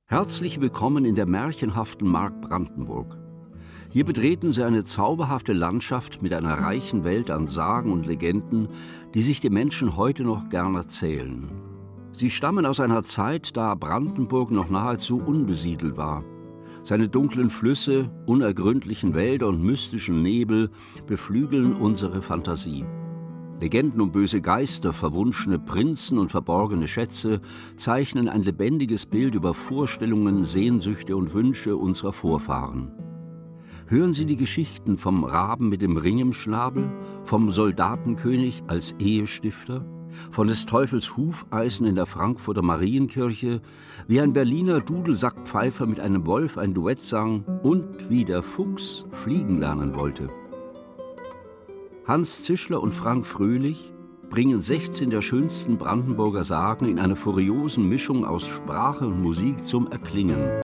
Herzlich willkommen in der märchenhaften Mark Brandenburg. Hier betreten Sie eine zauberhafte Landschaft mit einer reichen Welt an Sagen und Legenden, die sich die Menschen heute noch gern erzählen. Sie stammen aus einer Zeit, da Brandenburg noch nahezu unbesiedelt war. Seine dunklen Flüsse, unergründlichen Wälder und mystischen Nebel beflügeln unsere Fantasie. Legenden um böse Geister, verwunschene Prinzen und verborgene Schätze zeichnen ein lebendiges Bild über Vorstellungen, Sehnsüchte und Wünsche unserer Vorfahren. Hören Sie die Geschichten vom Raben mit dem Ring im Schnabel, vom Soldatenkönig als Ehestifter, von des Teufels Hufeisen in der Frankfurter Marienkirche, wie ein Berliner Dudelsackpfeifer mit einem Wolf ein Duett sang und wie der Fuchs fliegen lernen wollte. Hans Zischler und Frank Fröhlich bringen 16 der schönsten Brandenburger Sagen in einer furiosen Mischung aus Sprache und Musik zum Erklingen.